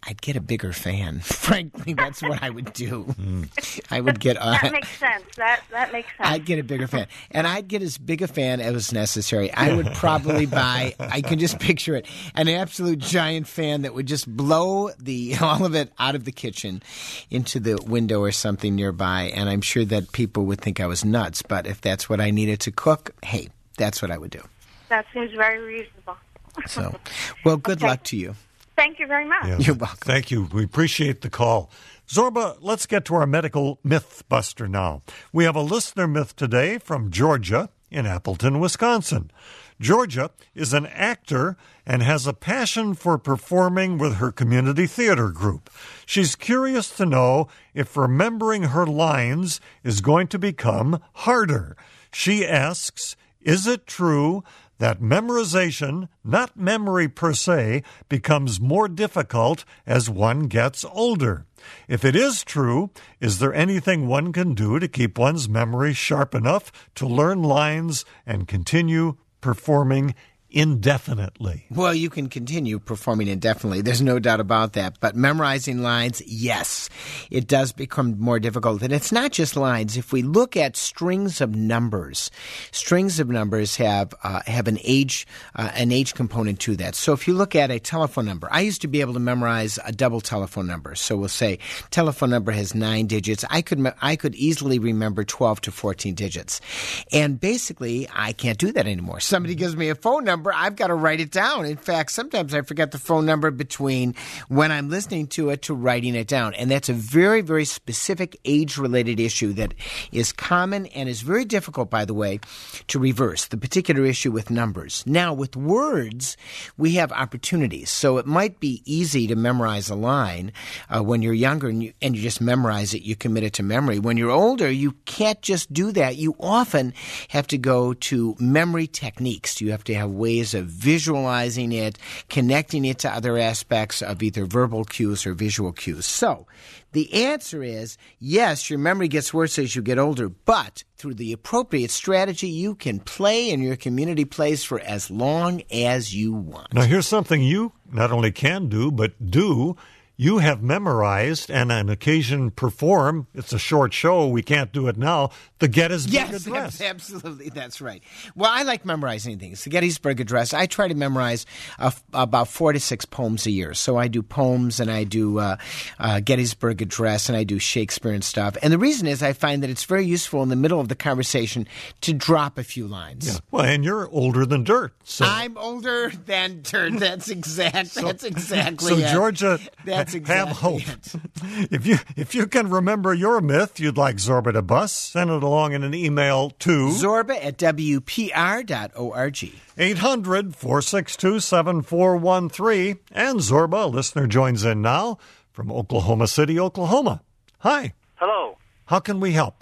I'd get a bigger fan. Frankly, that's what I would do. Mm. I would get a... That makes sense. That that makes sense. I'd get a bigger fan. And I'd get as big a fan as necessary. I would probably buy, I can just picture it, an absolute giant fan that would just blow the all of it out of the kitchen into the window or something nearby. And I'm sure that people would think I was nuts. But if that's what I needed to cook, hey, that's what I would do. That seems very reasonable. So, well, good okay. luck to you. Thank you very much. Yeah, You're welcome. Thank you. We appreciate the call. Zorba, let's get to our medical myth buster now. We have a listener myth today from Georgia in Appleton, Wisconsin. Georgia is an actor and has a passion for performing with her community theater group. She's curious to know if remembering her lines is going to become harder. She asks, is it true that memorization, not memory per se, becomes more difficult as one gets older? If it is true, is there anything one can do to keep one's memory sharp enough to learn lines and continue performing indefinitely? Well, you can continue performing indefinitely. There's no doubt about that. But memorizing lines, yes, it does become more difficult. And it's not just lines. If we look at strings of numbers, strings of numbers have uh, have an age uh, an age component to that. So if you look at a telephone number, I used to be able to memorize a double telephone number. So we'll say telephone number has nine digits. I could me- I could easily remember twelve to fourteen digits. And basically, I can't do that anymore. Somebody gives me a phone number, I've got to write it down. In fact, sometimes I forget the phone number between when I'm listening to it to writing it down. And that's a very, very specific age-related issue that is common and is very difficult, by the way, to reverse, the particular issue with numbers. Now, with words, we have opportunities. So it might be easy to memorize a line uh, when you're younger and you, and you just memorize it, you commit it to memory. When you're older, you can't just do that. You often have to go to memory techniques. You have to have ways of visualizing it, connecting it to other aspects of either verbal cues or visual cues. So the answer is, yes, your memory gets worse as you get older, but through the appropriate strategy, you can play and your community plays for as long as you want. Now, here's something you not only can do, but do. You have memorized and on occasion perform, it's a short show, we can't do it now, the Gettysburg yes, Address. Yes, absolutely, that's right. Well, I like memorizing things. The Gettysburg Address, I try to memorize uh, about four to six poems a year. So I do poems and I do uh, uh, Gettysburg Address and I do Shakespeare and stuff. And the reason is I find that it's very useful in the middle of the conversation to drop a few lines. Yeah. Well, and you're older than dirt. So. I'm older than dirt. That's exact. so, that's exactly so it. Georgia... That's exactly have hope. It. If you if you can remember your myth you'd like Zorba to bust, send it along in an email to Zorba at W P R dot org. eight hundred, four six two, seven four one three. And Zorba, a listener, joins in now from Oklahoma City, Oklahoma. Hi. Hello. How can we help?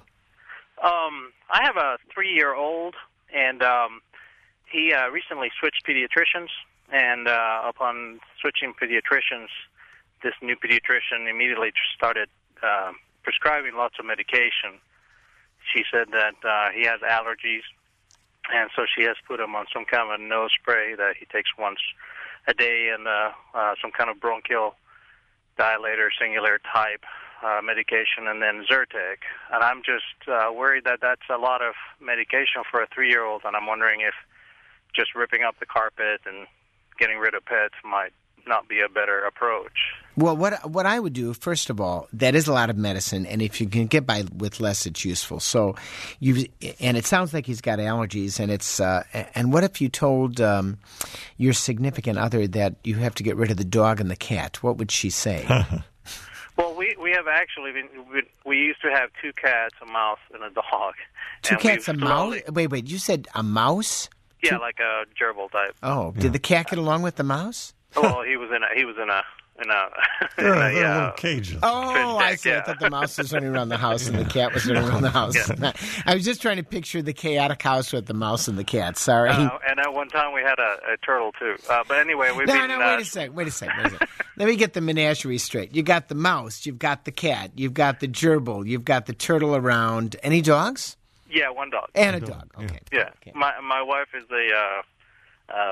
Um, I have a three-year-old, and um, he uh, recently switched pediatricians, and uh, upon switching pediatricians, this new pediatrician immediately started uh, prescribing lots of medication. She said that uh, he has allergies, and so she has put him on some kind of a nose spray that he takes once a day and uh, uh, some kind of bronchial dilator, singular type uh, medication, and then Zyrtec. And I'm just uh, worried that that's a lot of medication for a three-year-old, and I'm wondering if just ripping up the carpet and getting rid of pets might not be a better approach. Well, what what I would do, first of all, that is a lot of medicine, and if you can get by with less, it's useful. So, you and it sounds like he's got allergies, and it's uh, and what if you told um, your significant other that you have to get rid of the dog and the cat? What would she say? Well, we we have actually been, we, we used to have two cats, a mouse, and a dog. Two and cats, a slowly, mouse. Wait, wait, you said a mouse? Yeah, two? like a gerbil type. Oh, did the cat get along with the mouse? Well, he was in a he was in a in a, They're, in a, they're uh, little cages. Oh, I see. Yeah. I thought the mouse was running around the house and the cat was running around the house. Yeah. I was just trying to picture the chaotic house with the mouse and the cat. Sorry. Uh, and at one time we had a, a turtle too. Uh, but anyway, we've no, been. no, uh, wait a second. Wait a second. Wait a second. Let me get the menagerie straight. You got the mouse. You've got the cat. You've got the gerbil. You've got the turtle around. Any dogs? Yeah, one dog. And a dog. Okay. Yeah, Okay. my my wife is a uh, um,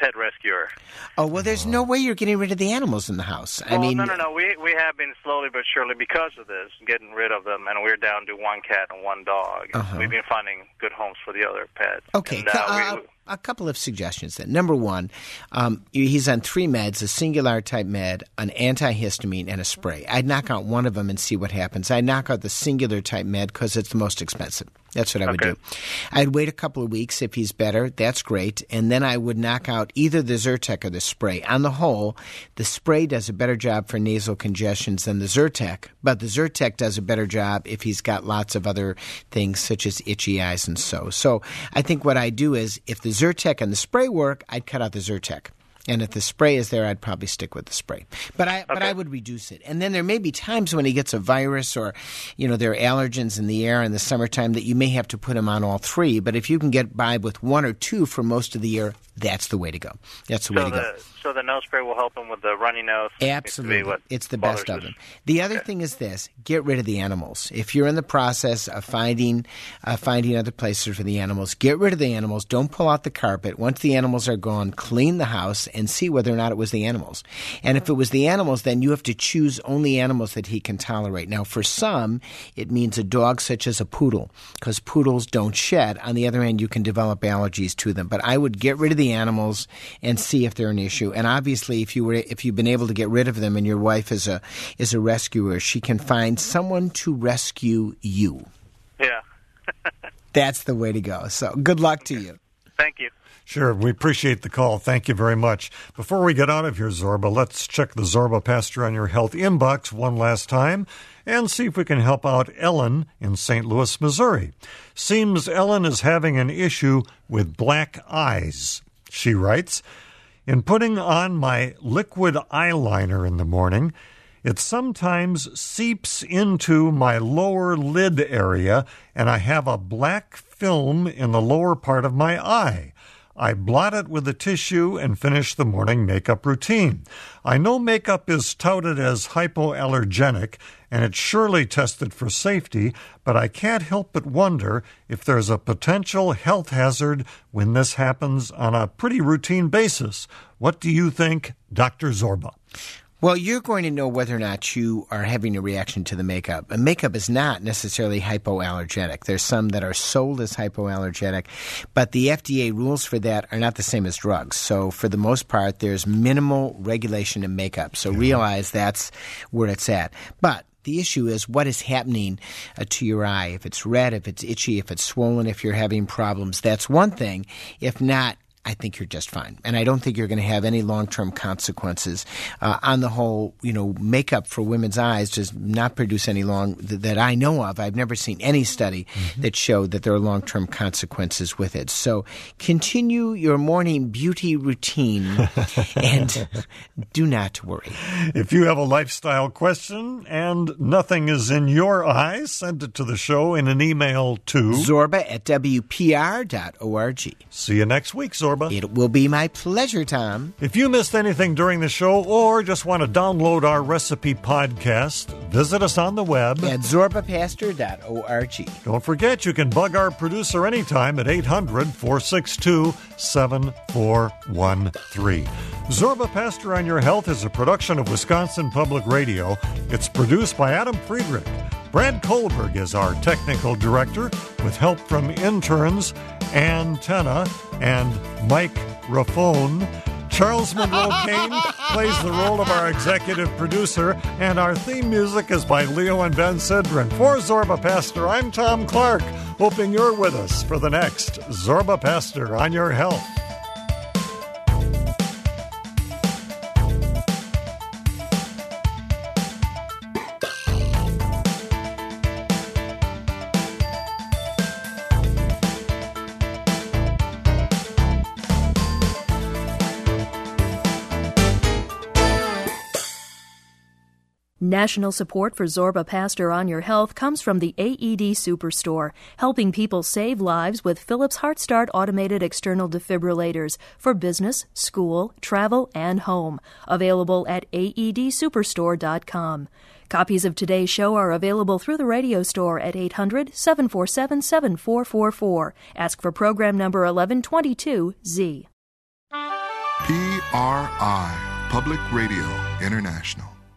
pet rescuer. Oh, well, there's no way you're getting rid of the animals in the house. I well, mean, no, no, no. We we have been slowly but surely, because of this, getting rid of them, and we're down to one cat and one dog. Uh-huh. We've been finding good homes for the other pets. Okay, And, uh, uh, we, a couple of suggestions then. Number one, um, he's on three meds, a singular type med, an antihistamine, and a spray. I'd knock out one of them and see what happens. I'd knock out the singular type med because it's the most expensive. That's what I would Okay. do. I'd wait a couple of weeks. If he's better, that's great. And then I would knock out either the Zyrtec or the spray. On the whole, the spray does a better job for nasal congestions than the Zyrtec, but the Zyrtec does a better job if he's got lots of other things such as itchy eyes and so. So I think what I do is if the Zyrtec and the spray work, I'd cut out the Zyrtec. And if the spray is there, I'd probably stick with the spray. But I but I would reduce it. And then there may be times when he gets a virus or, you know, there are allergens in the air in the summertime that you may have to put him on all three. But if you can get by with one or two for most of the year, that's the way to go. That's the so way to the, go. So the nose spray will help them with the runny nose? Absolutely. What It's the best of bothers them. us. The other thing is this. Get rid of the animals. If you're in the process of finding uh, finding other places for the animals, get rid of the animals. Don't pull out the carpet. Once the animals are gone, clean the house and see whether or not it was the animals. And if it was the animals, then you have to choose only animals that he can tolerate. Now, for some, it means a dog such as a poodle, because poodles don't shed. On the other hand, you can develop allergies to them. But I would get rid of the animals and see if they're an issue. And obviously, if you were if you've been able to get rid of them and your wife is a is a rescuer, she can find someone to rescue you. Yeah. That's the way to go. So good luck to you. Thank you. Sure, we appreciate the call. Thank you very much. Before we get out of here, Zorba, let's check the Zorba Pastor on Your Health inbox one last time and see if we can help out Ellen in Saint Louis, Missouri. Seems Ellen is having an issue with black eyes. She writes, in putting on my liquid eyeliner in the morning, it sometimes seeps into my lower lid area, and I have a black film in the lower part of my eye. I blot it with a tissue and finish the morning makeup routine. I know makeup is touted as hypoallergenic, and it's surely tested for safety, but I can't help but wonder if there's a potential health hazard when this happens on a pretty routine basis. What do you think, Doctor Zorba? Well, you're going to know whether or not you are having a reaction to the makeup. And makeup is not necessarily hypoallergenic. There's some that are sold as hypoallergenic, but the F D A rules for that are not the same as drugs. So for the most part, there's minimal regulation in makeup. So realize that's where it's at. But the issue is what is happening uh, to your eye. If it's red, if it's itchy, if it's swollen, if you're having problems, that's one thing. If not, I think you're just fine. And I don't think you're going to have any long-term consequences. Uh, on the whole, you know, makeup for women's eyes does not produce any long, th- that I know of. I've never seen any study mm-hmm. that showed that there are long-term consequences with it. So continue your morning beauty routine and do not worry. If you have a lifestyle question and nothing is in your eyes, send it to the show in an email to Zorba at W P R dot org. See you next week, Zorba. It will be my pleasure, Tom. If you missed anything during the show or just want to download our recipe podcast, visit us on the web at Zorba Pastor dot org. Don't forget, you can bug our producer anytime at eight hundred, four six two, seven four one three. Zorba Pastor on Your Health is a production of Wisconsin Public Radio. It's produced by Adam Friedrich. Brad Kohlberg is our technical director, with help from interns Antenna and Mike Raffone. Charles Monroe Kane plays the role of our executive producer, and our theme music is by Leo and Ben Sidran. For Zorba Pastor, I'm Tom Clark, hoping you're with us for the next Zorba Pastor on Your Health. National support for Zorba Pastor on Your Health comes from the A E D Superstore, helping people save lives with Philips HeartStart automated external defibrillators for business, school, travel, and home. Available at A E D superstore dot com. Copies of today's show are available through the radio store at eight hundred, seven four seven, seven four four four. Ask for program number eleven twenty-two Z. P R I, Public Radio International.